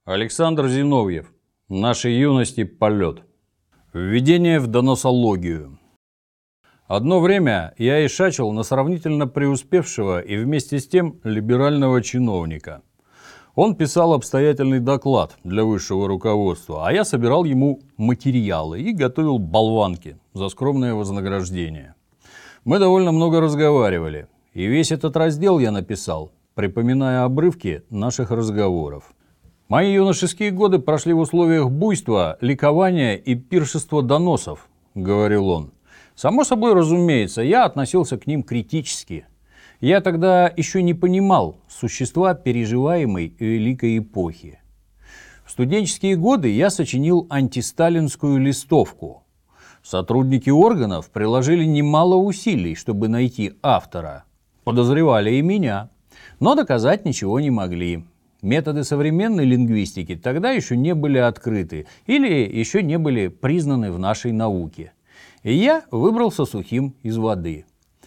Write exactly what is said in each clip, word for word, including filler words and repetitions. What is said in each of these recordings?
Александр Зиновьев. Нашей юности полет. Введение в доносологию. Одно время я ишачил на сравнительно преуспевшего и вместе с тем либерального чиновника. Он писал обстоятельный доклад для высшего руководства, а я собирал ему материалы и готовил болванки за скромное вознаграждение. Мы довольно много разговаривали, и весь этот раздел я написал, припоминая обрывки наших разговоров. Мои юношеские годы прошли в условиях буйства, ликования и пиршества доносов, говорил он. Само собой, разумеется, я относился к ним критически. Я тогда еще не понимал существа переживаемой великой эпохи. В студенческие годы я сочинил антисталинскую листовку. Сотрудники органов приложили немало усилий, чтобы найти автора. Подозревали и меня, но доказать ничего не могли. Методы современной лингвистики тогда еще не были открыты или еще не были признаны в нашей науке. И я выбрался сухим из воды.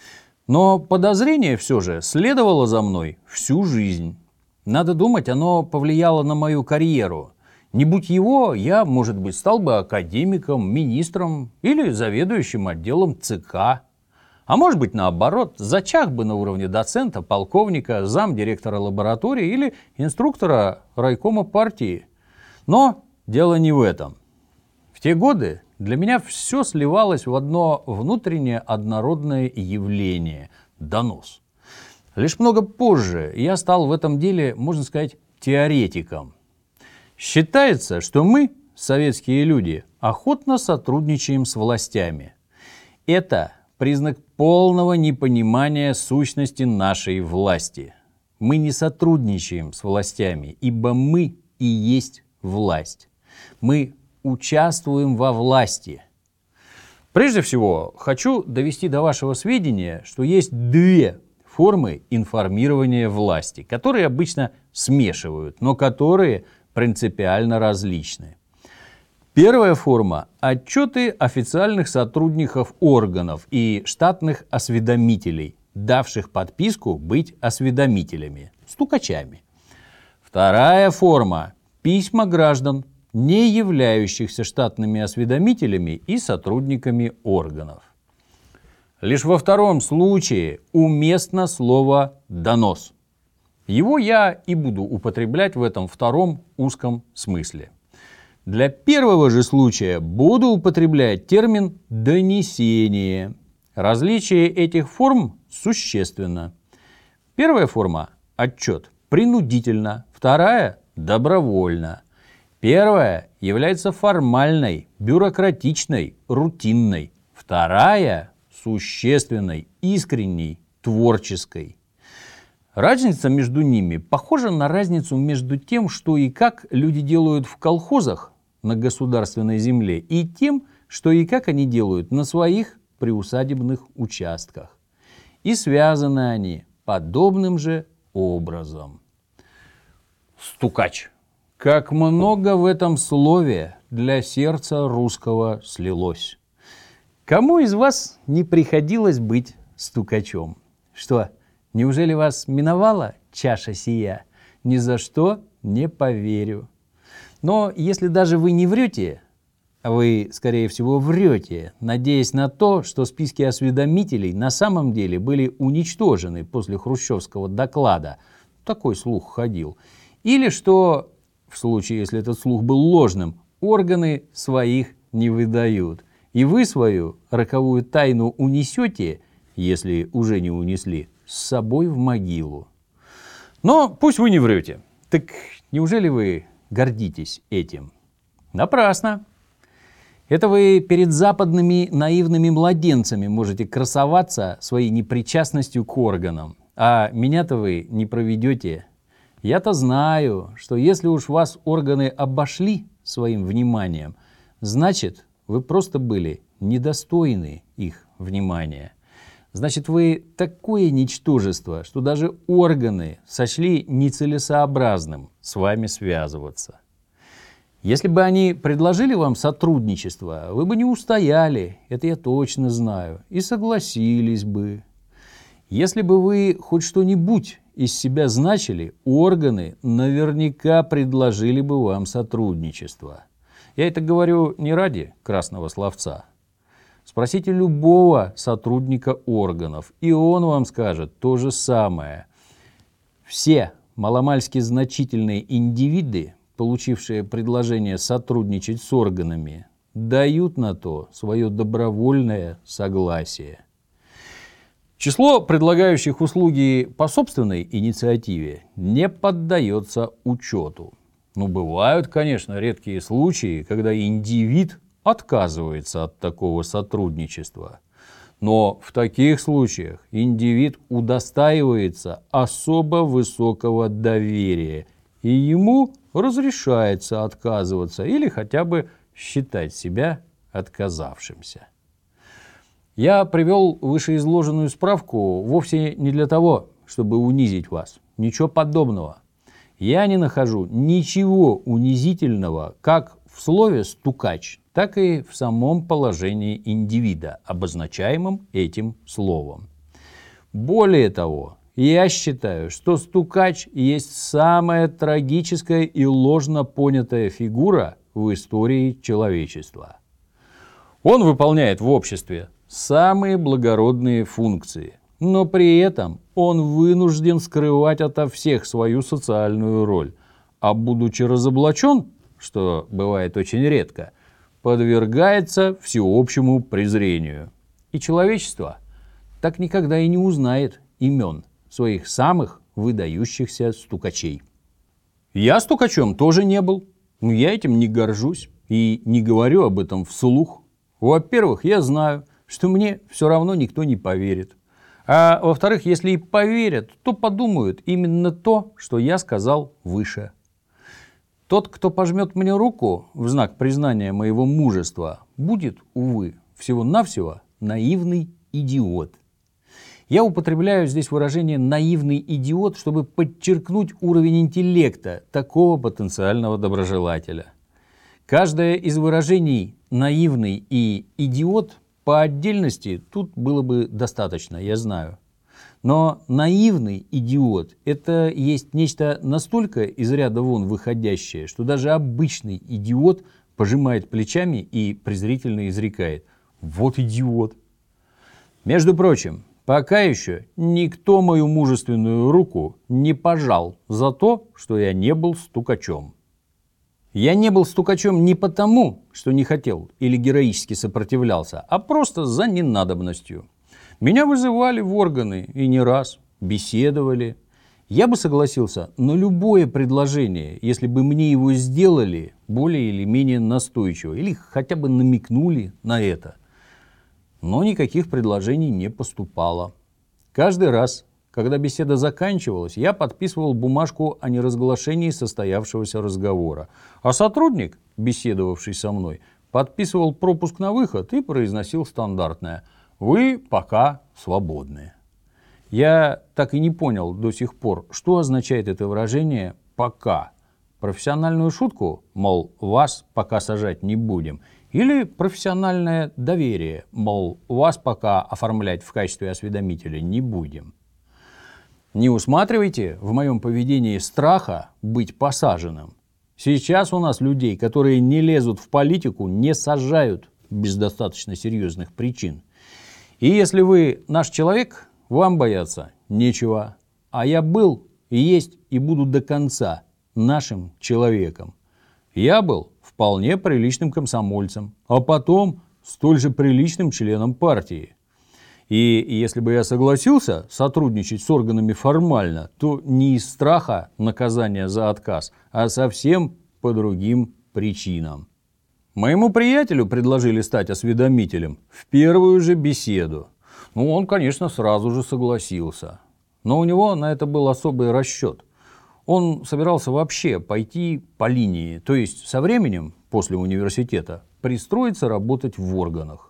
Но подозрение все же следовало за мной всю жизнь. Надо думать, оно повлияло на мою карьеру. Не будь его, я, может быть, стал бы академиком, министром или заведующим отделом ЦК. А может быть, наоборот, зачах бы на уровне доцента, полковника, замдиректора лаборатории или инструктора райкома партии. Но дело не в этом. В те годы для меня все сливалось в одно внутреннее однородное явление – донос. Лишь много позже я стал в этом деле, можно сказать, теоретиком. Считается, что мы, советские люди, охотно сотрудничаем с властями. Это признак полного непонимания сущности нашей власти. Мы не сотрудничаем с властями, ибо мы и есть власть. Мы участвуем во власти. Прежде всего, хочу довести до вашего сведения, что есть две формы информирования власти, которые обычно смешивают, но которые принципиально различны. Первая форма – отчеты официальных сотрудников органов и штатных осведомителей, давших подписку быть осведомителями, стукачами. Вторая форма – письма граждан, не являющихся штатными осведомителями и сотрудниками органов. Лишь во втором случае уместно слово «донос». Его я и буду употреблять в этом втором узком смысле. Для первого же случая буду употреблять термин «донесение». Различие этих форм существенно. Первая форма – отчет принудительно, вторая – добровольно. Первая является формальной, бюрократичной, рутинной. Вторая – существенной, искренней, творческой. Разница между ними похожа на разницу между тем, что и как люди делают в колхозах на государственной земле, и тем, что и как они делают на своих приусадебных участках. И связаны они подобным же образом. Стукач. Как много в этом слове для сердца русского слилось. Кому из вас не приходилось быть стукачом? Что, неужели вас миновала чаша сия? Ни за что не поверю. Но если даже вы не врете, а вы, скорее всего, врете, надеясь на то, что списки осведомителей на самом деле были уничтожены после хрущевского доклада, такой слух ходил, или что, в случае, если этот слух был ложным, органы своих не выдают, и вы свою роковую тайну унесете, если уже не унесли, с собой в могилу. Но пусть вы не врете. Так неужели вы гордитесь этим? Напрасно. Это вы перед западными наивными младенцами можете красоваться своей непричастностью к органам, а меня-то вы не проведете. Я-то знаю, что если уж вас органы обошли своим вниманием, значит, вы просто были недостойны их внимания. Значит, вы такое ничтожество, что даже органы сочли нецелесообразным с вами связываться. Если бы они предложили вам сотрудничество, вы бы не устояли, это я точно знаю, и согласились бы. Если бы вы хоть что-нибудь из себя значили, органы наверняка предложили бы вам сотрудничество. Я это говорю не ради красного словца. Спросите любого сотрудника органов, и он вам скажет то же самое. Все маломальски значительные индивиды, получившие предложение сотрудничать с органами, дают на то свое добровольное согласие. Число предлагающих услуги по собственной инициативе не поддается учету. Ну, бывают, конечно, редкие случаи, когда индивид отказывается от такого сотрудничества. Но в таких случаях индивид удостаивается особо высокого доверия, и ему разрешается отказываться или хотя бы считать себя отказавшимся. Я привел вышеизложенную справку вовсе не для того, чтобы унизить вас. Ничего подобного. Я не нахожу ничего унизительного как в слове «стукач», так и в самом положении индивида, обозначаемом этим словом. Более того, я считаю, что стукач есть самая трагическая и ложно понятая фигура в истории человечества. Он выполняет в обществе самые благородные функции, но при этом он вынужден скрывать ото всех свою социальную роль, а будучи разоблачен, что бывает очень редко, подвергается всеобщему презрению. И человечество так никогда и не узнает имен своих самых выдающихся стукачей. Я стукачом тоже не был, но я этим не горжусь и не говорю об этом вслух. Во-первых, я знаю, что мне все равно никто не поверит. А во-вторых, если и поверят, то подумают именно то, что я сказал выше. Тот, кто пожмет мне руку в знак признания моего мужества, будет, увы, всего-навсего наивный идиот. Я употребляю здесь выражение «наивный идиот», чтобы подчеркнуть уровень интеллекта такого потенциального доброжелателя. Каждое из выражений «наивный» и «идиот» по отдельности тут было бы достаточно, я знаю. Но наивный идиот – это есть нечто настолько из ряда вон выходящее, что даже обычный идиот пожимает плечами и презрительно изрекает: «Вот идиот». Между прочим, пока еще никто мою мужественную руку не пожал за то, что я не был стукачом. Я не был стукачом не потому, что не хотел или героически сопротивлялся, а просто за ненадобностью. Меня вызывали в органы и не раз, беседовали. Я бы согласился на любое предложение, если бы мне его сделали более или менее настойчиво, или хотя бы намекнули на это. Но никаких предложений не поступало. Каждый раз, когда беседа заканчивалась, я подписывал бумажку о неразглашении состоявшегося разговора, а сотрудник, беседовавший со мной, подписывал пропуск на выход и произносил стандартное: «Вы пока свободны». Я так и не понял до сих пор, что означает это выражение «пока». Профессиональную шутку, мол, вас пока сажать не будем, или профессиональное доверие, мол, вас пока оформлять в качестве осведомителя не будем. Не усматривайте в моем поведении страха быть посаженным. Сейчас у нас людей, которые не лезут в политику, не сажают без достаточно серьезных причин. И если вы наш человек, вам бояться нечего. А я был, и есть, и буду до конца нашим человеком. Я был вполне приличным комсомольцем, а потом столь же приличным членом партии. И если бы я согласился сотрудничать с органами формально, то не из страха наказания за отказ, а совсем по другим причинам. Моему приятелю предложили стать осведомителем в первую же беседу. Ну, он, конечно, сразу же согласился. Но у него на это был особый расчет. Он собирался вообще пойти по линии, то есть со временем, после университета, пристроиться работать в органах.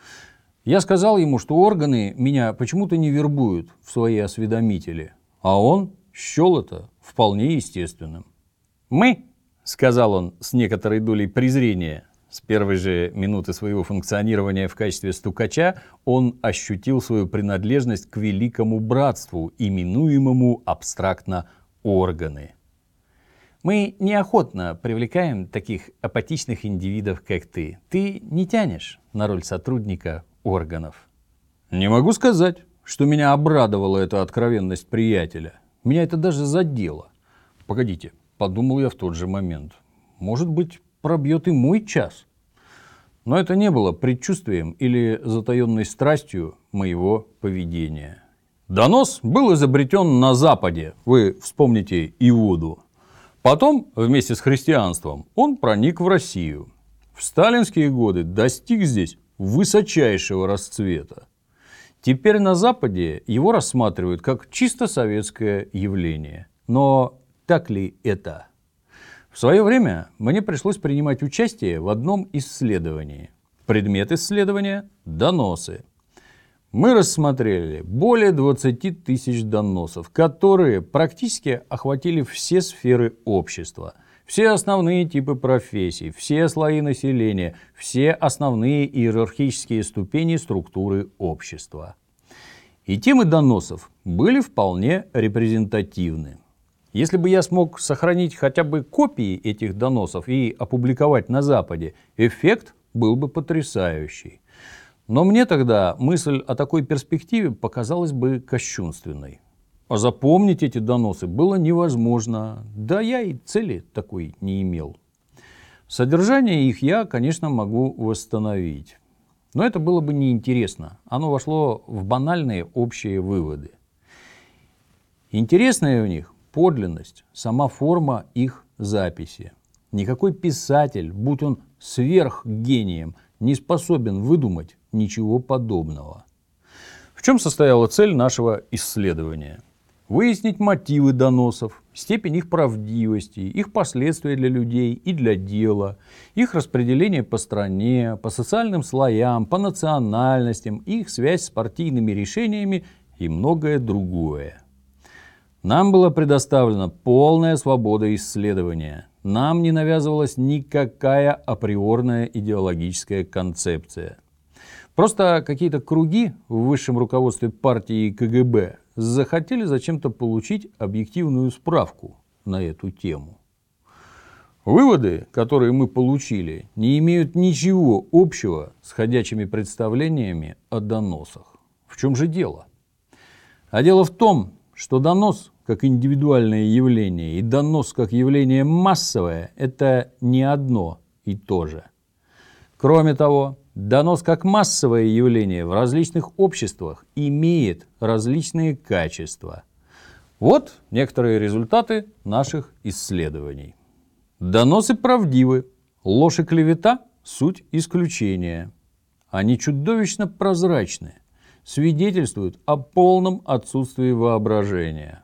Я сказал ему, что органы меня почему-то не вербуют в свои осведомители, а он счел это вполне естественным. «Мы», — сказал он с некоторой долей презрения, — С первой же минуты своего функционирования в качестве стукача он ощутил свою принадлежность к великому братству, именуемому абстрактно органы. Мы неохотно привлекаем таких апатичных индивидов, как ты. Ты не тянешь на роль сотрудника органов. Не могу сказать, что меня обрадовала эта откровенность приятеля. Меня это даже задело. Погодите, подумал я в тот же момент. Может быть, пробьет и мой час. Но это не было предчувствием или затаенной страстью моего поведения. Донос был изобретен на Западе, вы вспомните Иуду. Потом, вместе с христианством, он проник в Россию. В сталинские годы достиг здесь высочайшего расцвета. Теперь на Западе его рассматривают как чисто советское явление. Но так ли это? В свое время мне пришлось принимать участие в одном исследовании. Предмет исследования – доносы. Мы рассмотрели более двадцати тысяч доносов, которые практически охватили все сферы общества, все основные типы профессий, все слои населения, все основные иерархические ступени структуры общества. И темы доносов были вполне репрезентативны. Если бы я смог сохранить хотя бы копии этих доносов и опубликовать на Западе, эффект был бы потрясающий. Но мне тогда мысль о такой перспективе показалась бы кощунственной. А запомнить эти доносы было невозможно, да я и цели такой не имел. Содержание их я, конечно, могу восстановить. Но это было бы неинтересно, оно вошло в банальные общие выводы. Интересное в них подлинность, сама форма их записи. Никакой писатель, будь он сверхгением, не способен выдумать ничего подобного. В чем состояла цель нашего исследования? Выяснить мотивы доносов, степень их правдивости, их последствия для людей и для дела, их распределение по стране, по социальным слоям, по национальностям, их связь с партийными решениями и многое другое. Нам была предоставлена полная свобода исследования. Нам не навязывалась никакая априорная идеологическая концепция. Просто какие-то круги в высшем руководстве партии и ка гэ бэ захотели зачем-то получить объективную справку на эту тему. Выводы, которые мы получили, не имеют ничего общего с ходячими представлениями о доносах. В чем же дело? А дело в том, что донос как индивидуальное явление и донос как явление массовое – это не одно и то же. Кроме того, донос как массовое явление в различных обществах имеет различные качества. Вот некоторые результаты наших исследований. Доносы правдивы, ложь и клевета – суть исключения. Они чудовищно прозрачны, свидетельствуют о полном отсутствии воображения.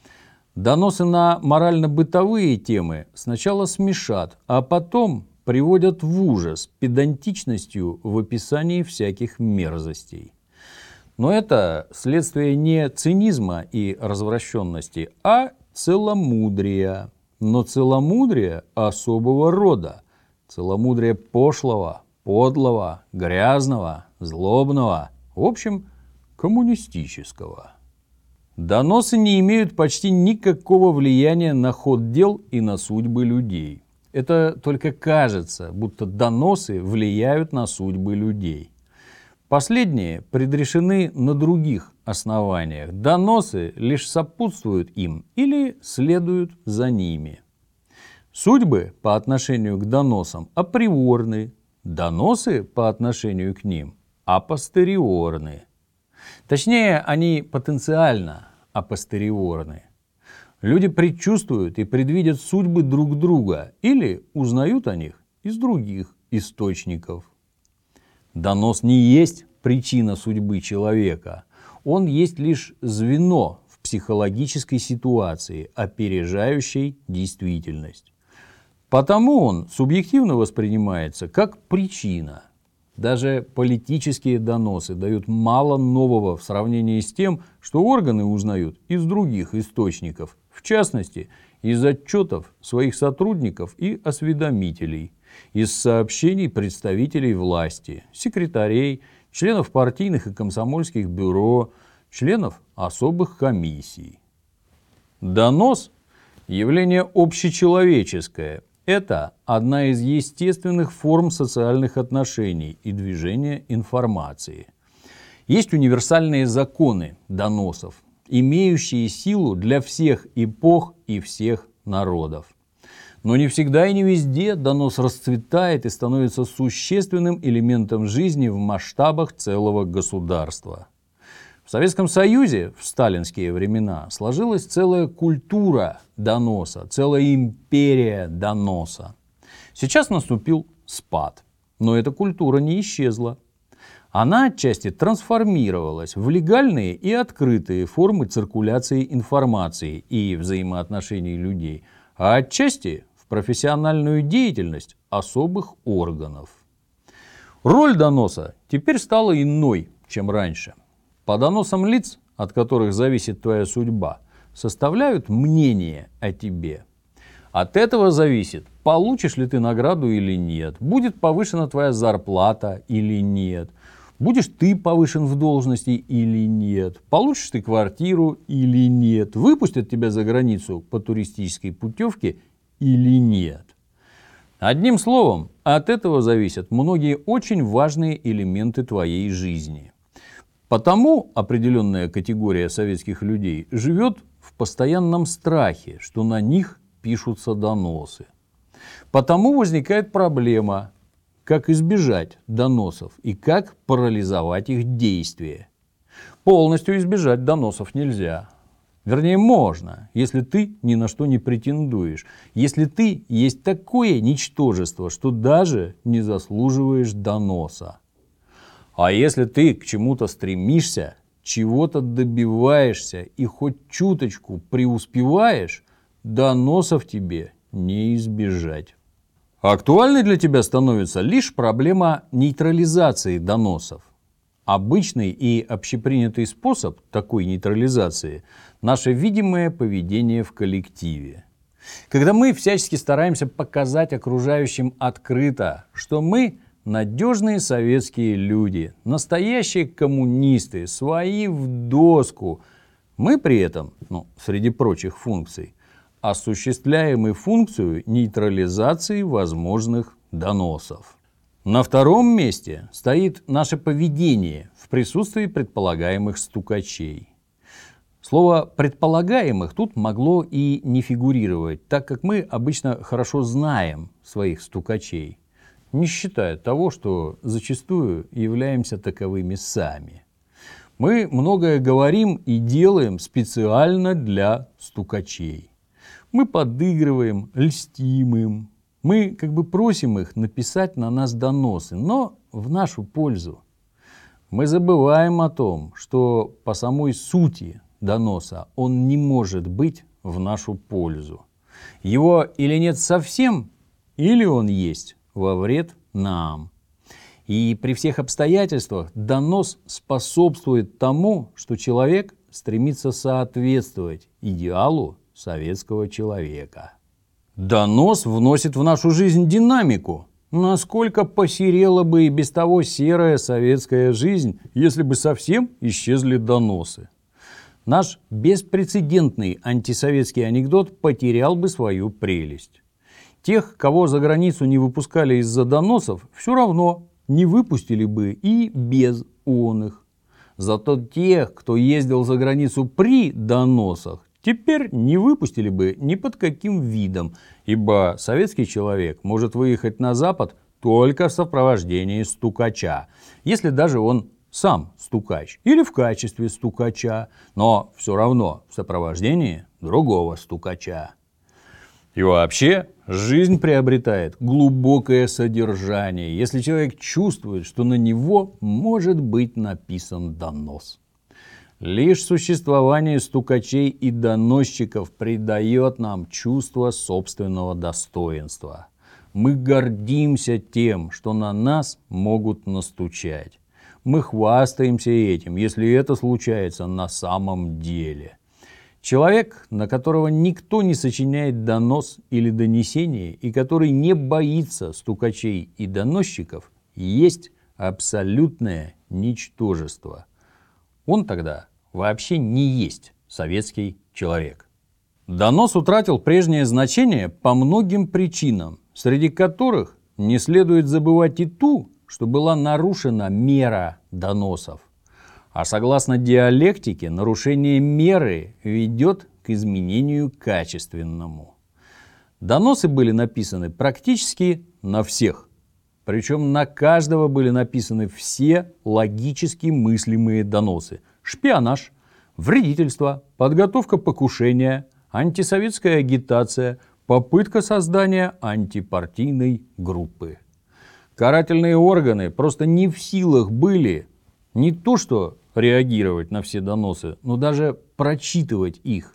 Доносы на морально-бытовые темы сначала смешат, а потом приводят в ужас педантичностью в описании всяких мерзостей. Но это следствие не цинизма и развращенности, а целомудрия. Но целомудрие особого рода, целомудрие пошлого, подлого, грязного, злобного, в общем, коммунистического. Доносы не имеют почти никакого влияния на ход дел и на судьбы людей. Это только кажется, будто доносы влияют на судьбы людей. Последние предрешены на других основаниях. Доносы лишь сопутствуют им или следуют за ними. Судьбы по отношению к доносам априорны, доносы по отношению к ним апостериорны. Точнее, они потенциально апостериорны. Люди предчувствуют и предвидят судьбы друг друга или узнают о них из других источников. Донос не есть причина судьбы человека. Он есть лишь звено в психологической ситуации, опережающей действительность. Потому он субъективно воспринимается как причина. Даже политические доносы дают мало нового в сравнении с тем, что органы узнают из других источников, в частности, из отчетов своих сотрудников и осведомителей, из сообщений представителей власти, секретарей, членов партийных и комсомольских бюро, членов особых комиссий. Донос – явление общечеловеческое. Это одна из естественных форм социальных отношений и движения информации. Есть универсальные законы доносов, имеющие силу для всех эпох и всех народов. Но не всегда и не везде донос расцветает и становится существенным элементом жизни в масштабах целого государства. В Советском Союзе в сталинские времена сложилась целая культура доноса, целая империя доноса. Сейчас наступил спад, но эта культура не исчезла. Она отчасти трансформировалась в легальные и открытые формы циркуляции информации и взаимоотношений людей, а отчасти в профессиональную деятельность особых органов. Роль доноса теперь стала иной, чем раньше. По доносам лиц, от которых зависит твоя судьба, составляют мнение о тебе. От этого зависит, получишь ли ты награду или нет, будет повышена твоя зарплата или нет, будешь ты повышен в должности или нет, получишь ты квартиру или нет, выпустят тебя за границу по туристической путевке или нет. Одним словом, от этого зависят многие очень важные элементы твоей жизни. Потому определенная категория советских людей живет в постоянном страхе, что на них пишутся доносы. Потому возникает проблема, как избежать доносов и как парализовать их действие. Полностью избежать доносов нельзя. Вернее, можно, если ты ни на что не претендуешь, если ты есть такое ничтожество, что даже не заслуживаешь доноса. А если ты к чему-то стремишься, чего-то добиваешься и хоть чуточку преуспеваешь, доносов тебе не избежать. Актуальной для тебя становится лишь проблема нейтрализации доносов. Обычный и общепринятый способ такой нейтрализации – наше видимое поведение в коллективе. Когда мы всячески стараемся показать окружающим открыто, что мы – надежные советские люди, настоящие коммунисты, свои в доску. Мы при этом, ну, среди прочих функций, осуществляем и функцию нейтрализации возможных доносов. На втором месте стоит наше поведение в присутствии предполагаемых стукачей. Слово «предполагаемых» тут могло и не фигурировать, так как мы обычно хорошо знаем своих стукачей, не считая того, что зачастую являемся таковыми сами. Мы многое говорим и делаем специально для стукачей. Мы подыгрываем, льстим им. Мы как бы просим их написать на нас доносы, но в нашу пользу. Мы забываем о том, что по самой сути доноса он не может быть в нашу пользу. Его или нет совсем, или он есть во вред нам. И при всех обстоятельствах донос способствует тому, что человек стремится соответствовать идеалу советского человека. Донос вносит в нашу жизнь динамику. Насколько посерела бы и без того серая советская жизнь, если бы совсем исчезли доносы. Наш беспрецедентный антисоветский анекдот потерял бы свою прелесть. Тех, кого за границу не выпускали из-за доносов, все равно не выпустили бы и без оных. Зато тех, кто ездил за границу при доносах, теперь не выпустили бы ни под каким видом, ибо советский человек может выехать на Запад только в сопровождении стукача, если даже он сам стукач или в качестве стукача, но все равно в сопровождении другого стукача. И вообще, жизнь приобретает глубокое содержание, если человек чувствует, что на него может быть написан донос. Лишь существование стукачей и доносчиков придает нам чувство собственного достоинства. Мы гордимся тем, что на нас могут настучать. Мы хвастаемся этим, если это случается на самом деле. Человек, на которого никто не сочиняет донос или донесение, и который не боится стукачей и доносчиков, есть абсолютное ничтожество. Он тогда вообще не есть советский человек. Донос утратил прежнее значение по многим причинам, среди которых не следует забывать и ту, что была нарушена мера доносов. А согласно диалектике, нарушение меры ведет к изменению качественному. Доносы были написаны практически на всех. Причем на каждого были написаны все логически мыслимые доносы. Шпионаж, вредительство, подготовка покушения, антисоветская агитация, попытка создания антипартийной группы. Карательные органы просто не в силах были не то что реагировать на все доносы, но даже прочитывать их.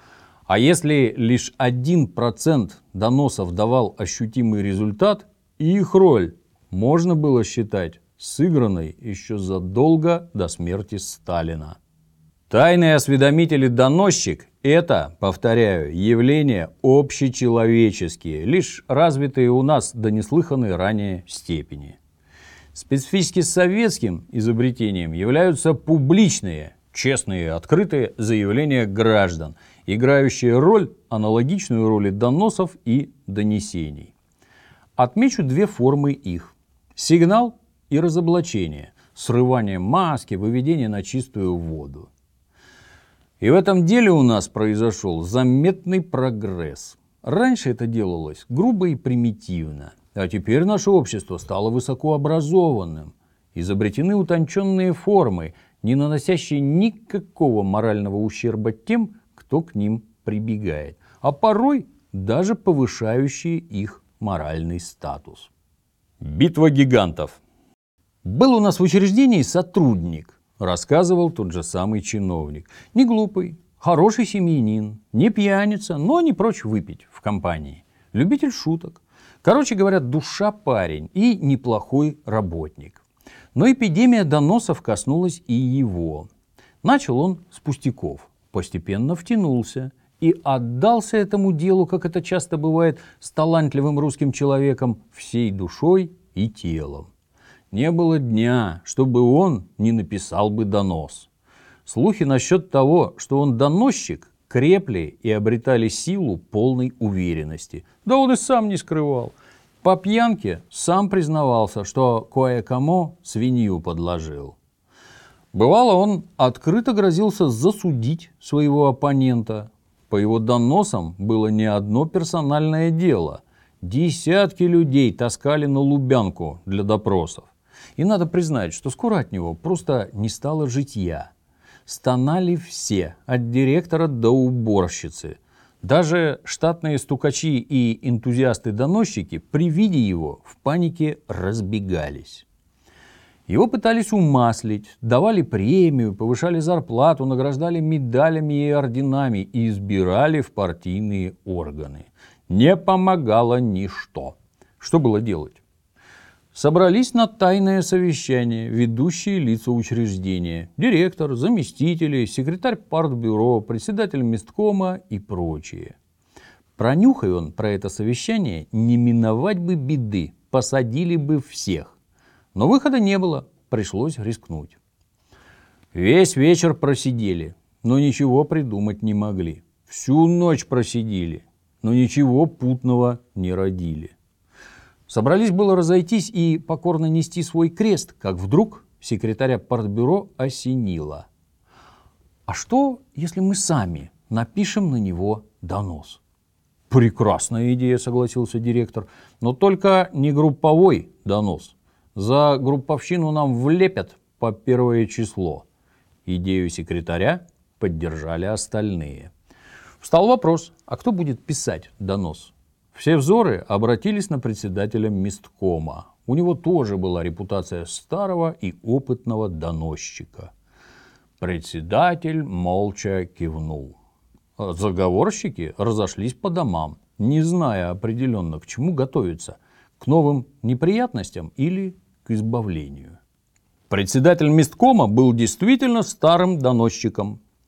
А если лишь один процент доносов давал ощутимый результат, их роль можно было считать сыгранной еще задолго до смерти Сталина. Тайный осведомитель и доносчик – это, повторяю, явления общечеловеческие, лишь развитые у нас до неслыханной ранее степени. Специфически советским изобретением являются публичные, честные, открытые заявления граждан, играющие роль, аналогичную роли доносов и донесений. Отмечу две формы их – сигнал и разоблачение, срывание маски, выведение на чистую воду. И в этом деле у нас произошел заметный прогресс. Раньше это делалось грубо и примитивно, а теперь наше общество стало высокообразованным. Изобретены утонченные формы, не наносящие никакого морального ущерба тем, кто к ним прибегает, а порой даже повышающие их моральный статус. Битва гигантов. Был у нас в учреждении сотрудник, рассказывал тот же самый чиновник. Не глупый, хороший семьянин, не пьяница, но не прочь выпить в компании. Любитель шуток. Короче говоря, душа парень и неплохой работник. Но эпидемия доносов коснулась и его. Начал он с пустяков, постепенно втянулся и отдался этому делу, как это часто бывает с талантливым русским человеком, всей душой и телом. Не было дня, чтобы он не написал бы донос. Слухи насчет того, что он доносчик, крепли и обретали силу полной уверенности. Да он и сам не скрывал. По пьянке сам признавался, что кое-кому свинью подложил. Бывало, он открыто грозился засудить своего оппонента. По его доносам было не одно персональное дело. Десятки людей таскали на Лубянку для допросов. И надо признать, что скоро от него просто не стало житья. Стонали все, от директора до уборщицы. Даже штатные стукачи и энтузиасты-доносчики при виде его в панике разбегались. Его пытались умаслить, давали премию, повышали зарплату, награждали медалями и орденами и избирали в партийные органы. Не помогало ничто. Что было делать? Собрались на тайное совещание ведущие лица учреждения, директор, заместители, секретарь партбюро, председатель месткома и прочие. Пронюхай он про это совещание, не миновать бы беды, посадили бы всех. Но выхода не было, пришлось рискнуть. Весь вечер просидели, но ничего придумать не могли. Всю ночь просидели, но ничего путного не родили. Собрались было разойтись и покорно нести свой крест, как вдруг секретаря партбюро осенило. А что, если мы сами напишем на него донос? Прекрасная идея, согласился директор, но только не групповой донос. За групповщину нам влепят по первое число. Идею секретаря поддержали остальные. Встал вопрос, а кто будет писать донос? Все взоры обратились на председателя месткома. У него тоже была репутация старого и опытного доносчика. Председатель молча кивнул. Заговорщики разошлись по домам, не зная определенно, к чему готовиться, к новым неприятностям или к избавлению. Председатель месткома был действительно старым доносчиком.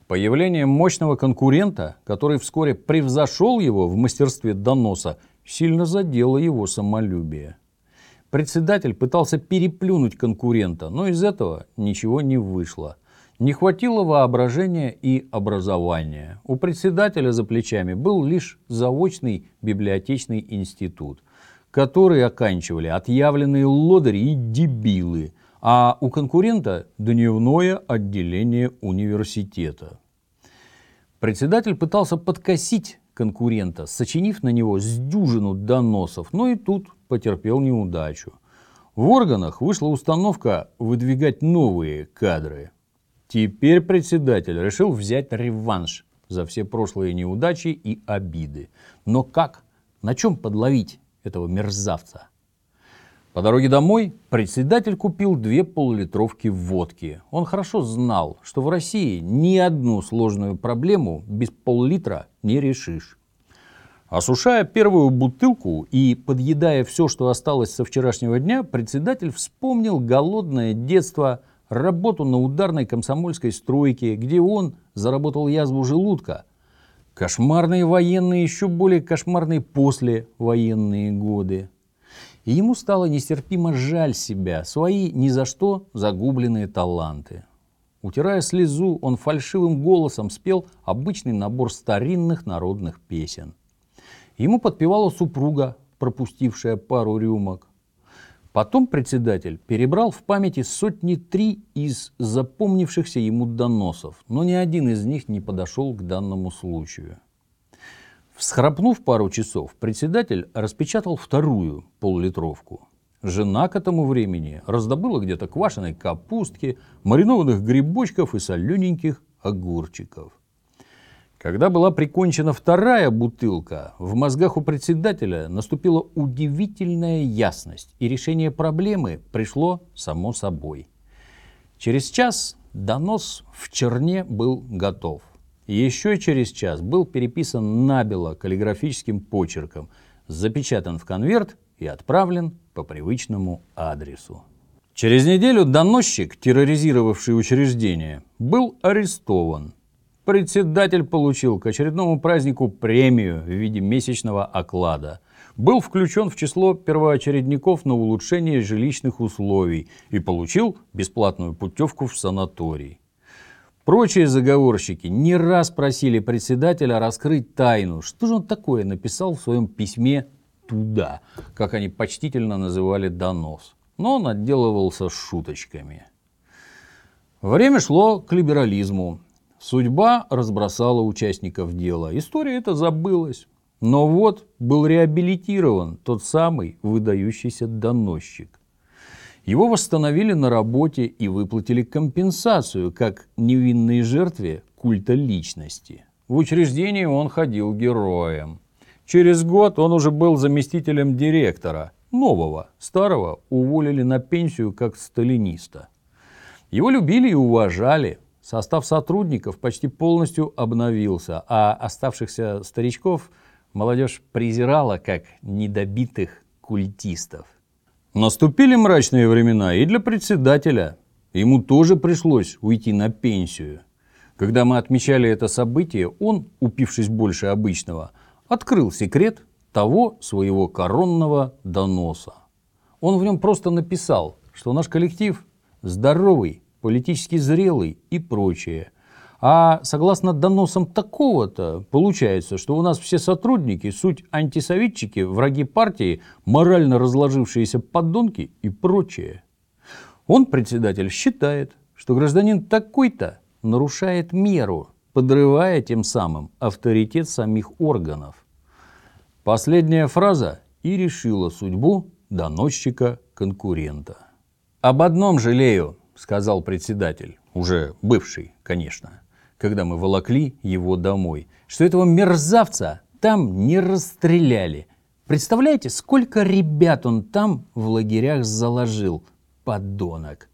Появление мощного конкурента, который вскоре превзошел его в мастерстве доноса, сильно задело его самолюбие. Председатель пытался переплюнуть конкурента, но из этого ничего не вышло. Не хватило воображения и образования. У председателя за плечами был лишь заочный библиотечный институт, который оканчивали отъявленные лодыри и дебилы, а у конкурента дневное отделение университета. Председатель пытался подкосить конкурента, сочинив на него с дюжину доносов, но и тут потерпел неудачу. В органах вышла установка выдвигать новые кадры. Теперь председатель решил взять реванш за все прошлые неудачи и обиды. Но как? На чем подловить этого мерзавца? По дороге домой председатель купил две полулитровки водки. Он хорошо знал, что в России ни одну сложную проблему без пол-литра не решишь. Осушая первую бутылку и подъедая все, что осталось со вчерашнего дня, председатель вспомнил голодное детство, работу на ударной комсомольской стройке, где он заработал язву желудка, кошмарные военные, еще более кошмарные послевоенные годы. И ему стало нестерпимо жаль себя, свои ни за что загубленные таланты. Утирая слезу, он фальшивым голосом спел обычный набор старинных народных песен. Ему подпевала супруга, пропустившая пару рюмок. Потом председатель перебрал в памяти сотни три из запомнившихся ему доносов, но ни один из них не подошел к данному случаю. Всхрапнув пару часов, председатель распечатал вторую поллитровку. Жена к этому времени раздобыла где-то квашеной капустки, маринованных грибочков и солененьких огурчиков. Когда была прикончена вторая бутылка, в мозгах у председателя наступила удивительная ясность, и решение проблемы пришло само собой. Через час донос в черне был готов. Еще через час был переписан набело каллиграфическим почерком, запечатан в конверт и отправлен по привычному адресу. Через неделю доносчик, терроризировавший учреждение, был арестован. Председатель получил к очередному празднику премию в виде месячного оклада. Был включен в число первоочередников на улучшение жилищных условий и получил бесплатную путевку в санаторий. Прочие заговорщики не раз просили председателя раскрыть тайну, что же он такое написал в своем письме туда, как они почтительно называли донос. Но он отделывался шуточками. Время шло к либерализму. Судьба разбросала участников дела. История эта забылась. Но вот был реабилитирован тот самый выдающийся доносчик. Его восстановили на работе и выплатили компенсацию как невинной жертве культа личности. В учреждении он ходил героем. Через год он уже был заместителем директора. Нового, старого уволили на пенсию как сталиниста. Его любили и уважали. Состав сотрудников почти полностью обновился, а оставшихся старичков молодежь презирала как недобитых культистов. Наступили мрачные времена и для председателя. Ему тоже пришлось уйти на пенсию. Когда мы отмечали это событие, он, упившись больше обычного, открыл секрет того своего коронного доноса. Он в нем просто написал, что наш коллектив здоровый, политически зрелый и прочее. А согласно доносам такого-то, получается, что у нас все сотрудники суть антисоветчики, враги партии, морально разложившиеся подонки и прочее. Он, председатель, считает, что гражданин такой-то нарушает меру, подрывая тем самым авторитет самих органов. Последняя фраза и решила судьбу доносчика-конкурента. «Об одном жалею», — сказал председатель, уже бывший, конечно, когда мы волокли его домой, что этого мерзавца там не расстреляли. Представляете, сколько ребят он там в лагерях заложил, подонок.